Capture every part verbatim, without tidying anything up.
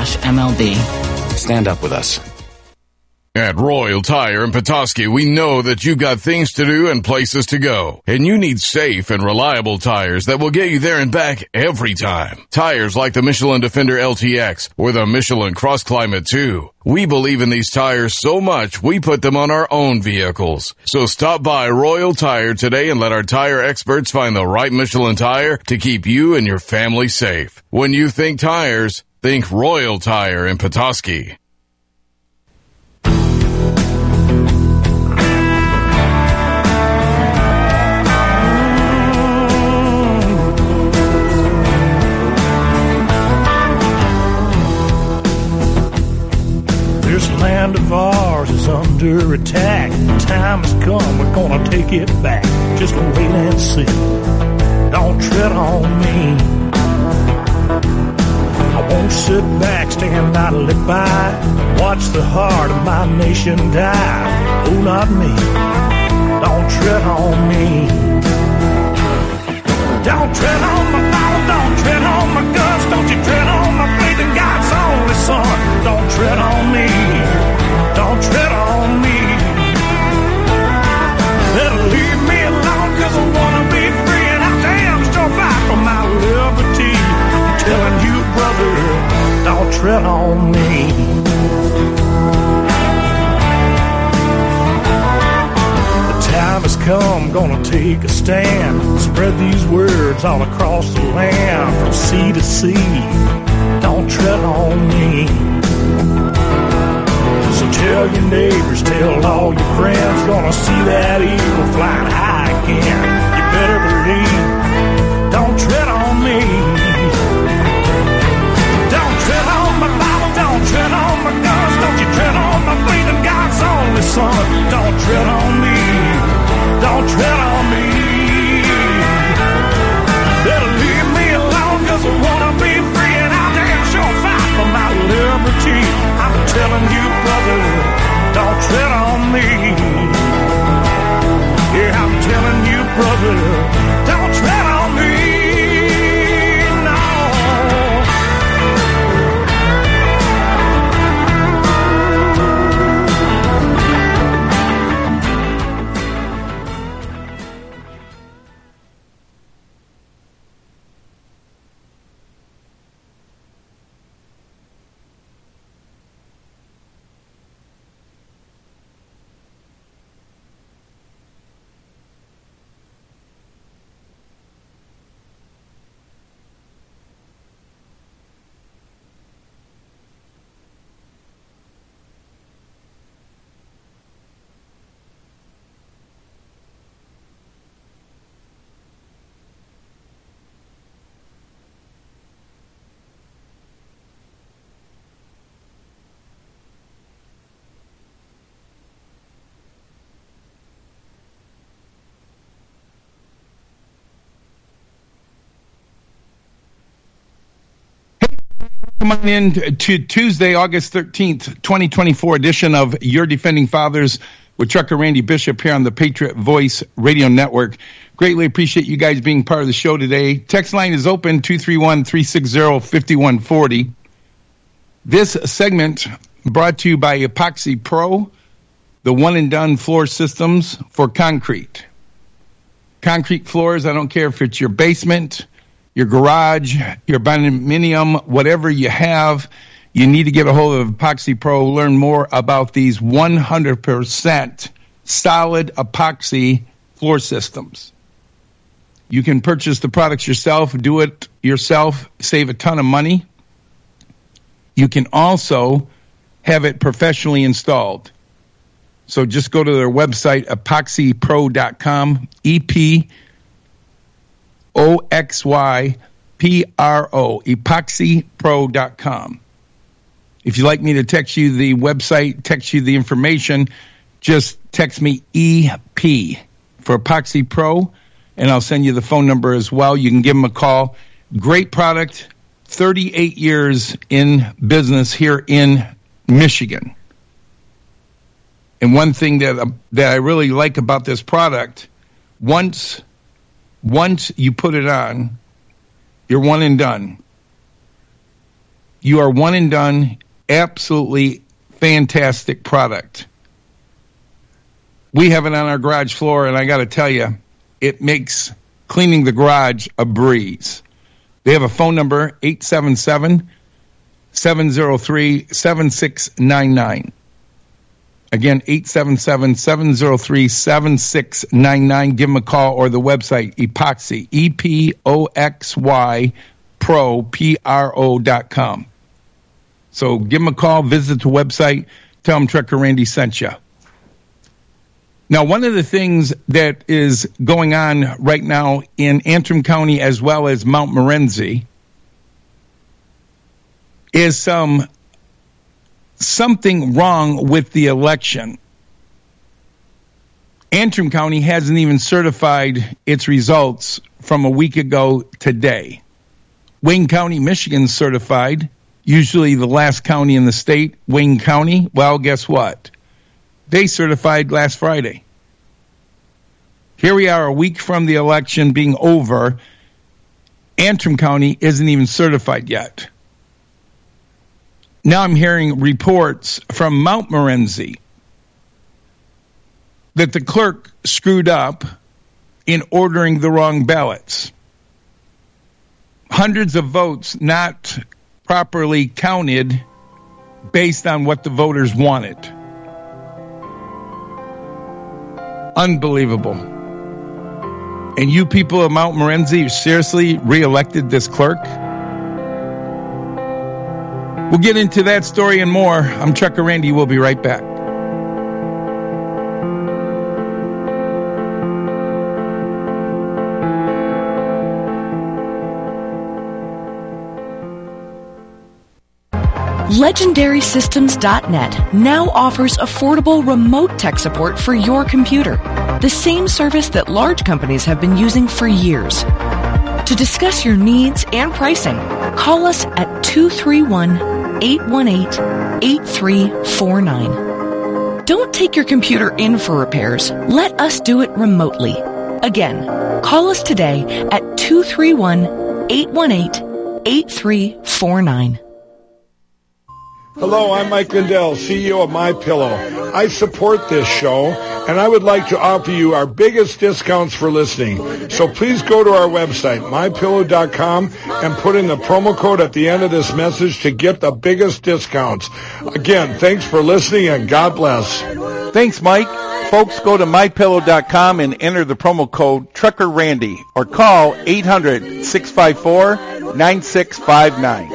slash M L B. Stand up with us. At Royal Tire in Petoskey, we know that you've got things to do and places to go, and you need safe and reliable tires that will get you there and back every time. Tires like the Michelin Defender L T X or the Michelin Cross Climate two. We believe in these tires so much, we put them on our own vehicles. So stop by Royal Tire today and let our tire experts find the right Michelin tire to keep you and your family safe. When you think tires, think Royal Tire in Petoskey. This land of ours is under attack. The time has come, we're gonna take it back. Just wait and see. Don't tread on me. I won't sit back, stand idly by, watch the heart of my nation die. Oh, not me. Don't tread on me. Don't tread on my Bible, don't tread on my guns, don't you tread on my faith in God's only Son. Don't tread on me, don't tread on me. Better leave me alone, cause I wanna be free, and I damn sure fight for my liberty. I'm telling you, brother, don't tread on me. Time has come, gonna take a stand. Spread these words all across the land, from sea to sea. Don't tread on me. So tell your neighbors, tell all your friends, gonna see that eagle flying high again. You better believe, don't tread on me. Don't tread on my Bible, don't tread on my guns, don't you tread on my faith in God's only Son. Don't tread on me. Don't tread on me. Better leave me alone, cause I wanna be free, and I'll damn sure fight for my liberty. I'm telling you, brother, don't tread on me. Yeah, I'm telling you, brother, don't tread on me. Come on in to Tuesday, August thirteenth, twenty twenty-four edition of Your Defending Fathers with Trucker Randy Bishop here on the Patriot Voice Radio Network. Greatly appreciate you guys being part of the show today. Text line is open, two three one, three six zero, five one four zero. This segment brought to you by Epoxy Pro, the one-and-done floor systems for concrete. Concrete floors, I don't care if it's your basement, your garage, your condominium, whatever you have, you need to get a hold of Epoxy Pro. Learn more about these one hundred percent solid epoxy floor systems. You can purchase the products yourself, do it yourself, save a ton of money. You can also have it professionally installed. So just go to their website, epoxy pro dot com, E P O X Y P R O, epoxy pro dot com. If you'd like me to text you the website, text you the information, just text me E P for Epoxy Pro, and I'll send you the phone number as well. You can give them a call. Great product, thirty-eight years in business here in Michigan. And one thing that, uh, that I really like about this product, once... Once you put it on, you're one and done. You are one and done. Absolutely fantastic product. We have it on our garage floor, and I got to tell you, it makes cleaning the garage a breeze. They have a phone number, eight seven seven, seven zero three, seven six nine nine. Again, eight seven seven, seven zero three, seven six nine nine. Give them a call, or the website, Epoxy, E P O X Y, Pro, P R O dot com. So give them a call, visit the website, tell them Trucker Randy sent you. Now, one of the things that is going on right now in Antrim County as well as Mount Morency is some something wrong with the election. Antrim County hasn't even certified its results from a week ago today. Wayne County, Michigan certified, usually the last county in the state, Wayne County. Well, guess what? They certified last Friday. Here we are a week from the election being over. Antrim County isn't even certified yet. Now I'm hearing reports from Mount Morency that the clerk screwed up in ordering the wrong ballots. Hundreds of votes not properly counted based on what the voters wanted. Unbelievable. And you people of Mount Morency seriously reelected this clerk? We'll get into that story and more. I'm Trucker Randy. We'll be right back. Legendary Systems dot net now offers affordable remote tech support for your computer, the same service that large companies have been using for years. To discuss your needs and pricing, call us at two three one, eight one eight, eight three four nine. Don't take your computer in for repairs. Let us do it remotely. Again, call us today at two three one, eight one eight, eight three four nine. Hello, I'm Mike Lindell, C E O of MyPillow. I support this show, and I would like to offer you our biggest discounts for listening. So please go to our website, my pillow dot com, and put in the promo code at the end of this message to get the biggest discounts. Again, thanks for listening, and God bless. Thanks, Mike. Folks, go to my pillow dot com and enter the promo code Trucker Randy, or call eight hundred, six five four, nine six five nine.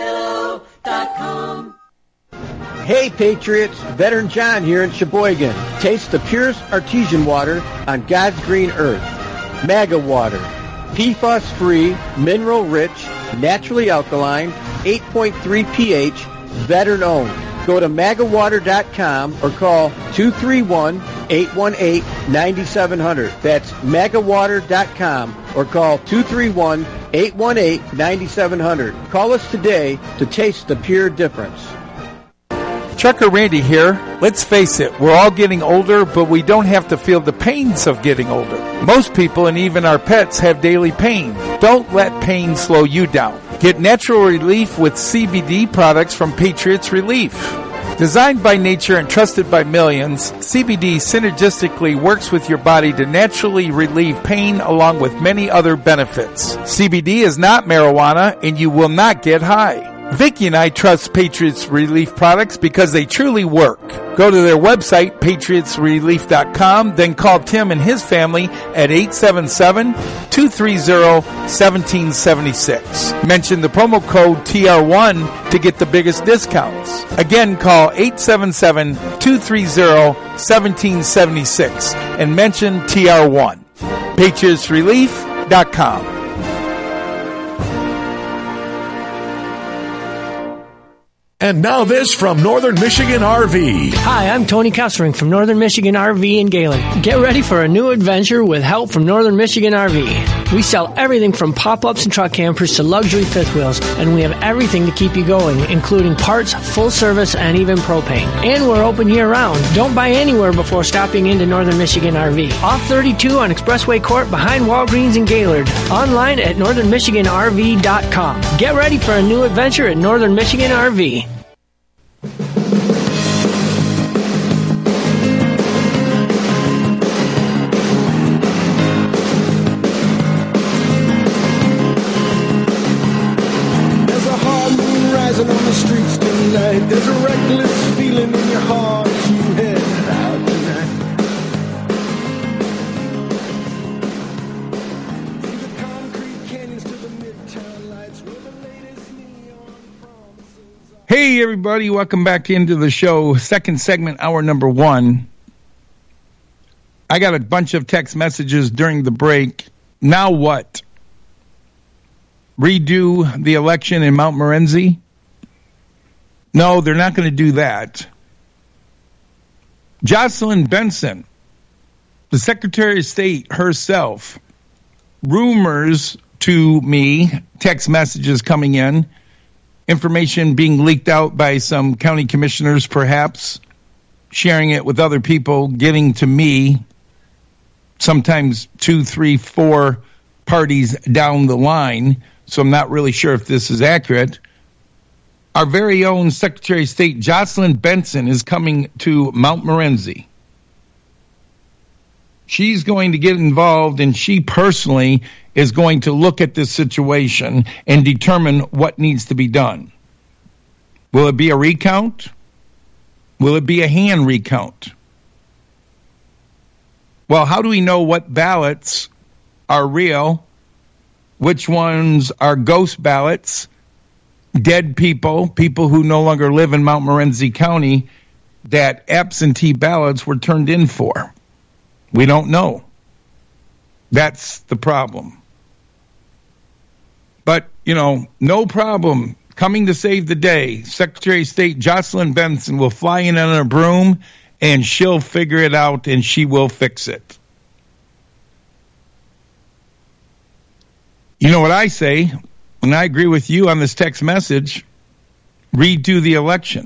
Hey Patriots, Veteran John here in Sheboygan. Taste the purest artesian water on God's green earth. MAGA water. P F A S-free, mineral-rich, naturally alkaline, eight point three pH, veteran-owned. Go to maga water dot com or call two three one, eight one eight, nine seven zero zero. That's maga water dot com or call two three one, eight one eight, nine seven zero zero. Call us today to taste the pure difference. Trucker Randy here. Let's face it, we're all getting older, but we don't have to feel the pains of getting older. Most people and even our pets have daily pain. Don't let pain slow you down. Get natural relief with C B D products from Patriots Relief. Designed by nature and trusted by millions, C B D synergistically works with your body to naturally relieve pain along with many other benefits. C B D is not marijuana and you will not get high. Vicki and I trust Patriots Relief products because they truly work. Go to their website, patriots relief dot com, then call Tim and his family at eight seven seven, two three zero, one seven seven six. Mention the promo code T R one to get the biggest discounts. Again, call eight seven seven, two three zero, one seven seven six and mention T R one. patriots relief dot com. And now this from Northern Michigan R V. Hi, I'm Tony Kessering from Northern Michigan R V in Gaylord. Get ready for a new adventure with help from Northern Michigan R V. We sell everything from pop-ups and truck campers to luxury fifth wheels, and we have everything to keep you going, including parts, full service, and even propane. And we're open year-round. Don't buy anywhere before stopping into Northern Michigan R V. Off thirty-two on Expressway Court behind Walgreens in Gaylord. Online at northern michigan r v dot com. Get ready for a new adventure at Northern Michigan R V. Streets tonight. There's a reckless feeling in your heart as you head out tonight. Through the concrete canyons to the midtown lights where the latest neon promises are. Hey, everybody. Welcome back into the show. Second segment, hour number one. I got a bunch of text messages during the break. Now what? Redo the election in Mount Morency? No, they're not going to do that. Jocelyn Benson, the Secretary of State herself, rumors to me, text messages coming in, information being leaked out by some county commissioners perhaps, sharing it with other people, getting to me, sometimes two, three, four parties down the line, so I'm not really sure if this is accurate. Our very own Secretary of State, Jocelyn Benson, is coming to Mount Morency. She's going to get involved, and she personally is going to look at this situation and determine what needs to be done. Will it be a recount? Will it be a hand recount? Well, how do we know what ballots are real, which ones are ghost ballots? Dead people, people who no longer live in Mount Morency County, that absentee ballots were turned in for. We don't know. That's the problem. But, you know, no problem. Coming to save the day, Secretary of State Jocelyn Benson will fly in on a broom, and she'll figure it out, and she will fix it. You know what I say? And I agree with you on this text message, redo the election.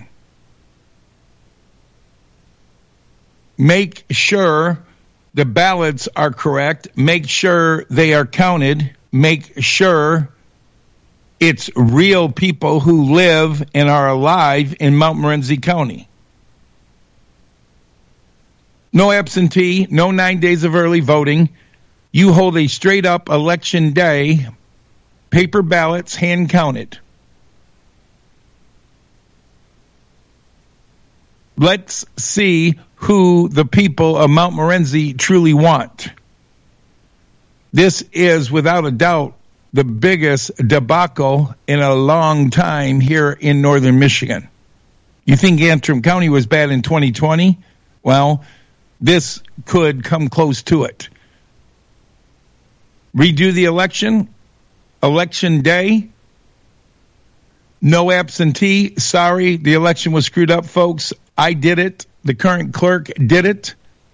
Make sure the ballots are correct. Make sure they are counted. Make sure it's real people who live and are alive in Mount Morency County. No absentee, no nine days of early voting. You hold a straight-up election day. Paper ballots, hand counted. Let's see who the people of Mount Morency truly want. This is, without a doubt, the biggest debacle in a long time here in northern Michigan. You think Antrim County was bad in twenty twenty? Well, this could come close to it. Redo the election. Election day, no absentee. Sorry, the election was screwed up, folks. I did it. The current clerk did it.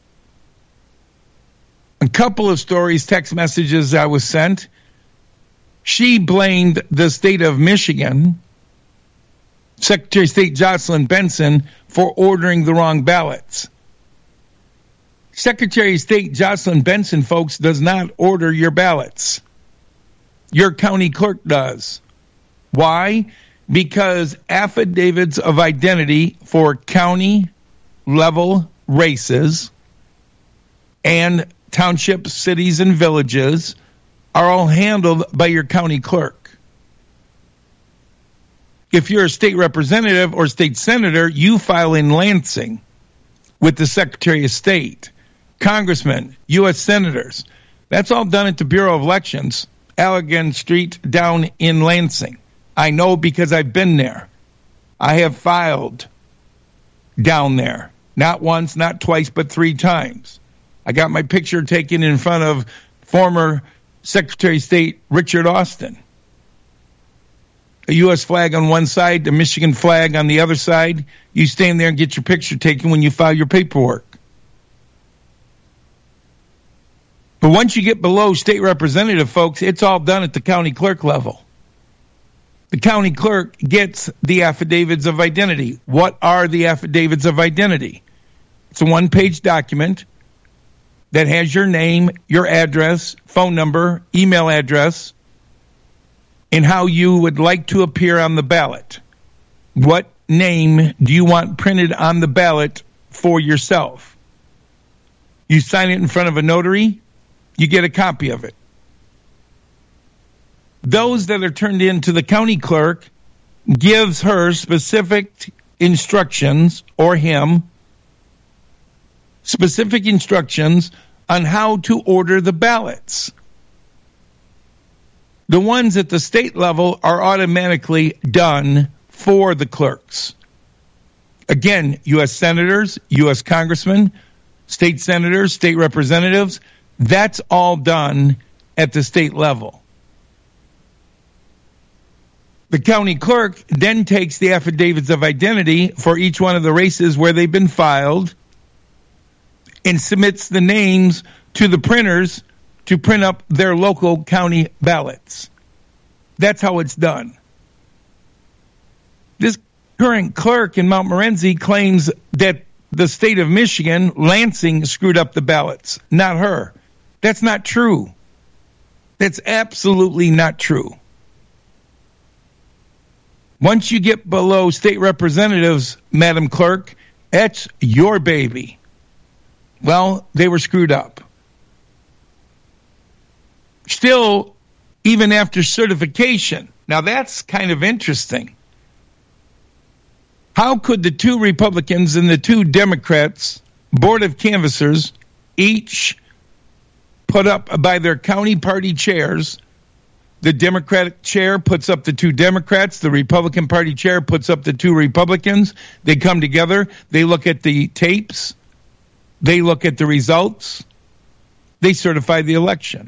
A couple of stories, text messages I was sent. She blamed the state of Michigan, Secretary of State Jocelyn Benson, for ordering the wrong ballots. Secretary of State Jocelyn Benson, folks, does not order your ballots. Your county clerk does. Why? Because affidavits of identity for county level races and townships, cities, and villages are all handled by your county clerk. If you're a state representative or state senator, you file in Lansing with the Secretary of State. Congressmen, U S senators, that's all done at the Bureau of Elections, Allegan Street down in Lansing. I know because I've been there. I have filed down there. Not once, not twice, but three times. I got my picture taken in front of former Secretary of State Richard Austin. a U S flag on one side, the Michigan flag on the other side. You stand there and get your picture taken when you file your paperwork. But once you get below state representative, folks, it's all done at the county clerk level. The county clerk gets the affidavits of identity. What are the affidavits of identity? It's a one-page document that has your name, your address, phone number, email address, and how you would like to appear on the ballot. What name do you want printed on the ballot for yourself? You sign it in front of a notary, you get a copy of it. Those that are turned in to the county clerk gives her specific instructions, or him, specific instructions on how to order the ballots. The ones at the state level are automatically done for the clerks. Again, U S senators, U S congressmen, state senators, state representatives, that's all done at the state level. The county clerk then takes the affidavits of identity for each one of the races where they've been filed and submits the names to the printers to print up their local county ballots. That's how it's done. This current clerk in Mount Morency claims that the state of Michigan, Lansing, screwed up the ballots, not her. That's not true. That's absolutely not true. Once you get below state representatives, Madam Clerk, that's your baby. Well, they were screwed up. Still, even after certification, now that's kind of interesting. How could the two Republicans and the two Democrats, Board of Canvassers, each put up by their county party chairs? The Democratic chair puts up the two Democrats. The Republican Party chair puts up the two Republicans. They come together. They look at the tapes. They look at the results. They certify the election.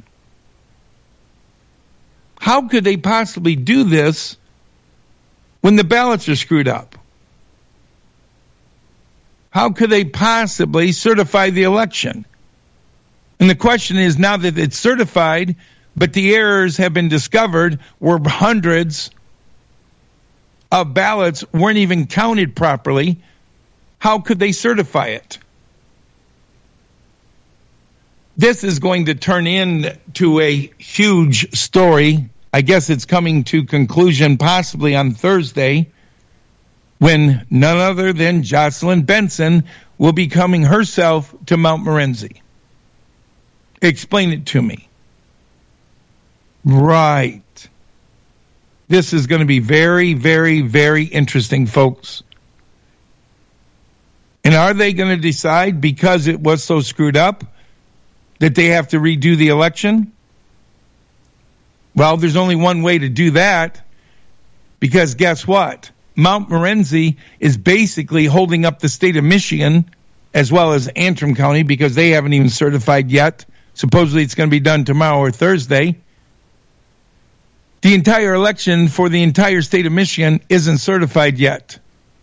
How could they possibly do this when the ballots are screwed up? How could they possibly certify the election? And the question is, now that it's certified, but the errors have been discovered where hundreds of ballots weren't even counted properly, how could they certify it? This is going to turn into a huge story. I guess it's coming to conclusion possibly on Thursday, when none other than Jocelyn Benson will be coming herself to Mount Morency. Explain it to me. Right. This is going to be very, very, very interesting, folks. And are they going to decide, because it was so screwed up, that they have to redo the election? Well, there's only one way to do that, because guess what? Mount Morency is basically holding up the state of Michigan as well as Antrim County, because they haven't even certified yet. Supposedly it's going to be done tomorrow or Thursday. The entire election for the entire state of Michigan isn't certified yet.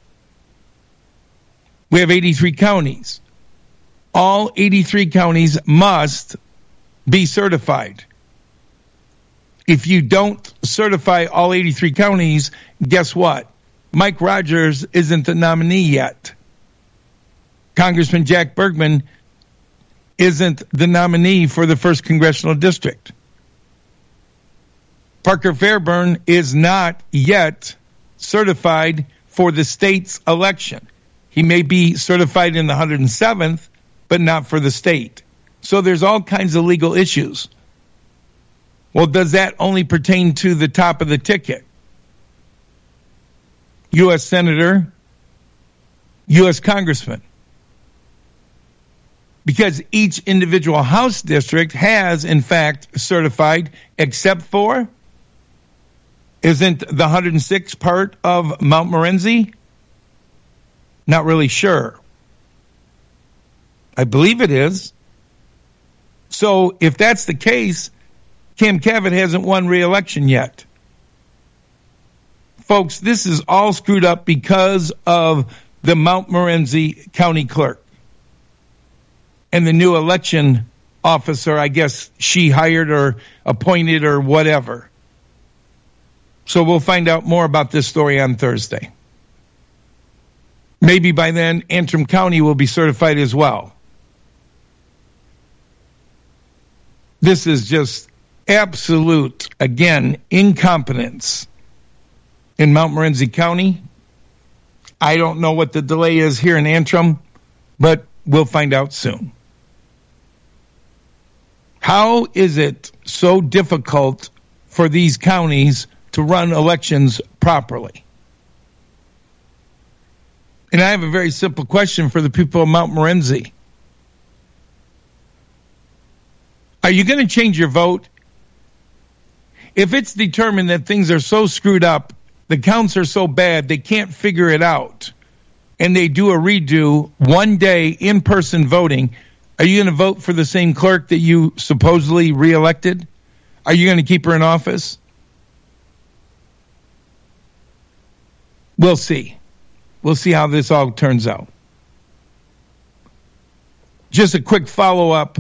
We have eighty-three counties. All eighty-three counties must be certified. If you don't certify all eighty-three counties, guess what? Mike Rogers isn't the nominee yet. Congressman Jack Bergman isn't the nominee for the first congressional district. Parker Fairburn is not yet certified for the state's election. He may be certified in the one hundred seventh, but not for the state. So there's all kinds of legal issues. Well, does that only pertain to the top of the ticket? U S Senator, U S Congressman. Because each individual House district has, in fact, certified, except for, isn't the one hundred sixth part of Mount Morency? Not really sure. I believe it is. So if that's the case, Cam Cavett hasn't won re-election yet. Folks, this is all screwed up because of the Mount Morency County Clerk and the new election officer, I guess she hired or appointed or whatever. So we'll find out more about this story on Thursday. Maybe by then, Antrim County will be certified as well. This is just absolute, again, incompetence in Mount Morency County. I don't know what the delay is here in Antrim, but we'll find out soon. How is it so difficult for these counties to run elections properly? And I have a very simple question for the people of Mount Morency. Are you going to change your vote? If it's determined that things are so screwed up, the counts are so bad, they can't figure it out, and they do a redo one day in-person voting, are you going to vote for the same clerk that you supposedly reelected? Are you going to keep her in office? We'll see. We'll see how this all turns out. Just a quick follow-up.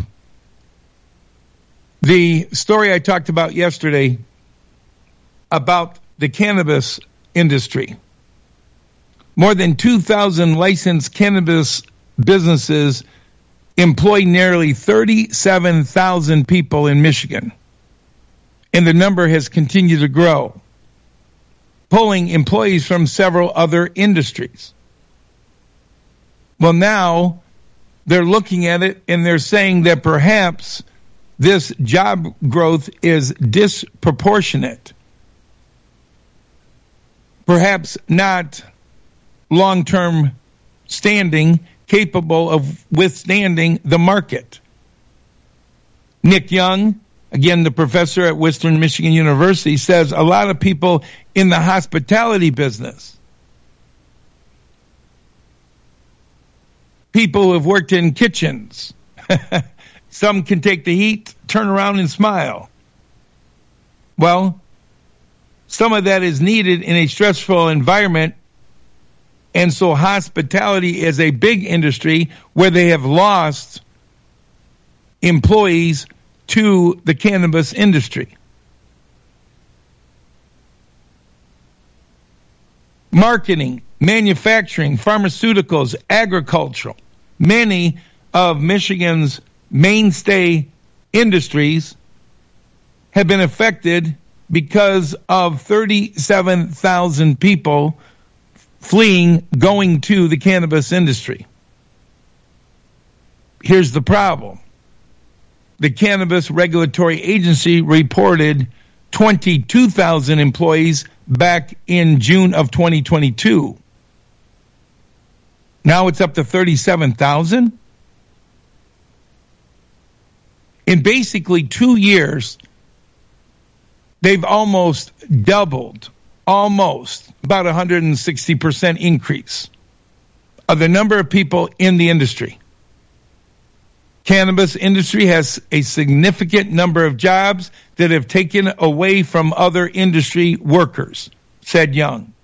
The story I talked about yesterday about the cannabis industry. More than two thousand licensed cannabis businesses employ nearly thirty-seven thousand people in Michigan, and the number has continued to grow, pulling employees from several other industries. Well, now they're looking at it and they're saying that perhaps this job growth is disproportionate, perhaps not long-term standing, capable of withstanding the market. Nick Young, again, the professor at Western Michigan University, says a lot of people in the hospitality business, people who have worked in kitchens, some can take the heat, turn around and smile. Well, some of that is needed in a stressful environment. And so hospitality is a big industry where they have lost employees to the cannabis industry. Marketing, manufacturing, pharmaceuticals, agricultural, many of Michigan's mainstay industries have been affected because of thirty-seven thousand people fleeing, going to the cannabis industry. Here's the problem. The Cannabis Regulatory Agency reported twenty-two thousand employees back in June of twenty twenty-two. Now it's up to thirty-seven thousand. In basically two years, they've almost doubled, almost about one hundred sixty percent increase of the number of people in the industry. Cannabis industry has a significant number of jobs that have taken away from other industry workers, said Young.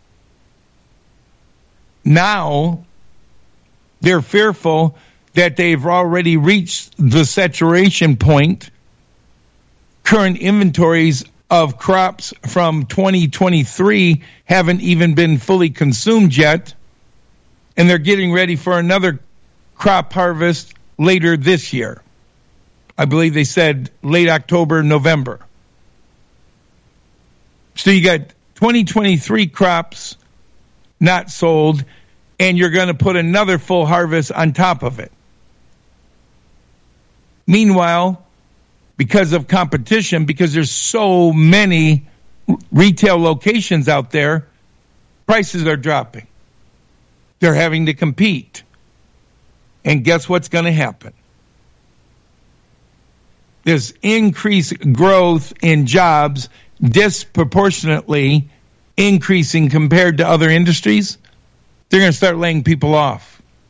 Now, they're fearful that they've already reached the saturation point. Current inventories of crops from twenty twenty-three haven't even been fully consumed yet, and they're getting ready for another crop harvest later this year. I believe they said late October, November. So you got twenty twenty-three crops not sold, and you're going to put another full harvest on top of it. Meanwhile, because of competition, because there's so many retail locations out there, prices are dropping. They're having to compete. And guess what's going to happen? There's increased growth in jobs, disproportionately increasing compared to other industries. They're going to start laying people off.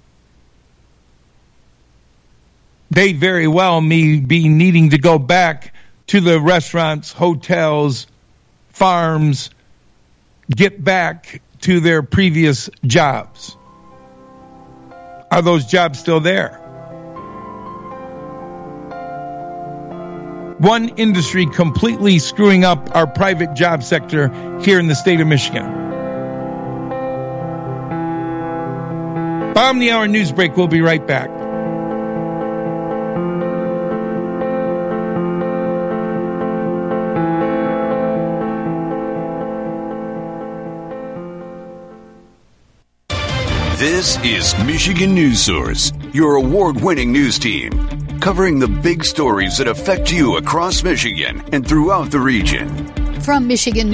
They very well may be needing to go back to the restaurants, hotels, farms, get back to their previous jobs? Are those jobs still there? One industry completely screwing up our private job sector here in the state of Michigan. Bottom of the hour news break. We'll be right back. This is Michigan News Source, your award-winning news team, covering the big stories that affect you across Michigan and throughout the region. From Michigan